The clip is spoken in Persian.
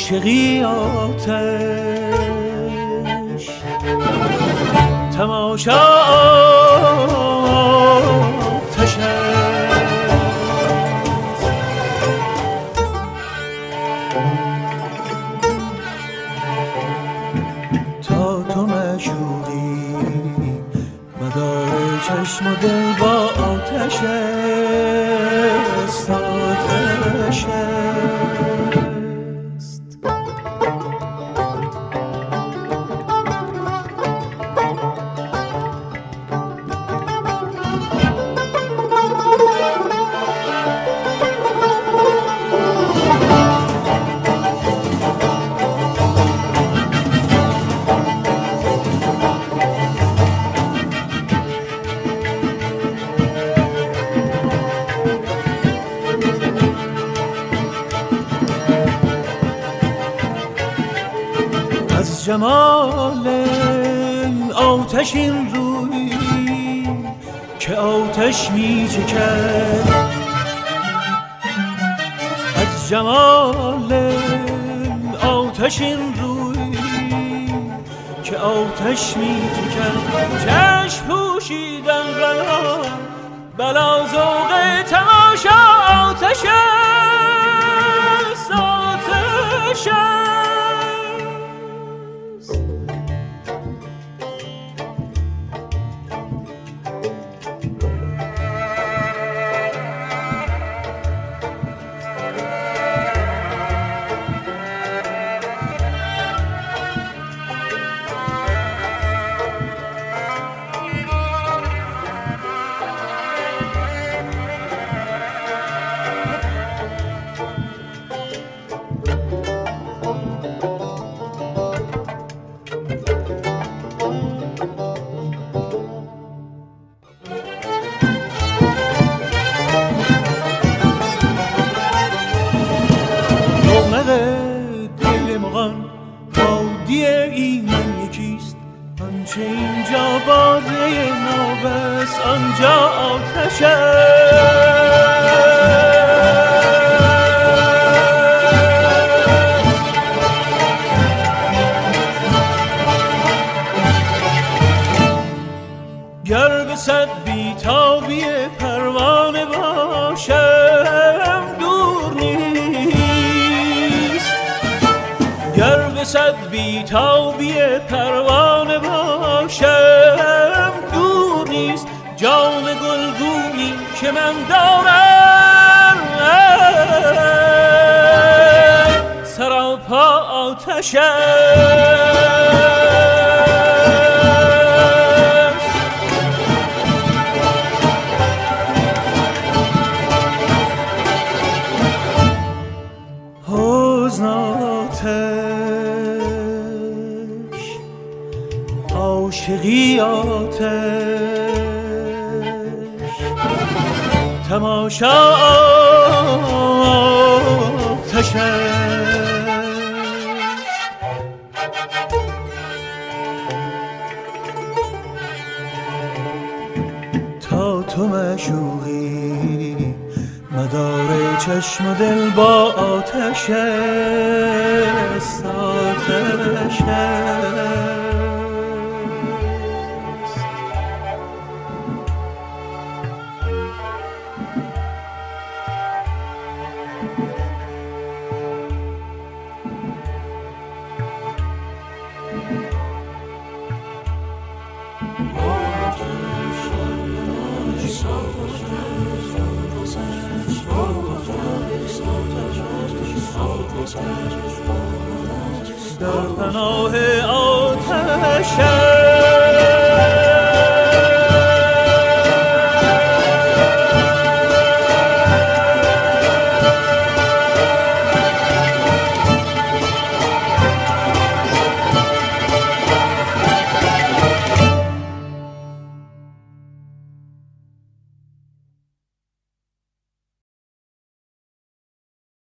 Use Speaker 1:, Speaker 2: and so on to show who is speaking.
Speaker 1: عاشقی آتش تماشا آتش تا تو معشوقی مدار چشم و دل با آتش است آتش جمال آتش این روی که آتش می چکد از جمال آتش این روی که آتش می چکد چشم پوشیدن رنا بلا ذوق تماشا آتش است آتش دل مغان بادی ایمن یکیست آنچه اینجا باده نابست آنجا آتش گر به صد بیتابی پروانه باشم دور نیست گر به صد بیتابی پروانه باشم دور نیست جام گلگونی که من دارم سراپا آتش عاشقی آتش تماشا آتش تا تو معشوقی مدار چشم و دل با آتش است آتش در پناه آتش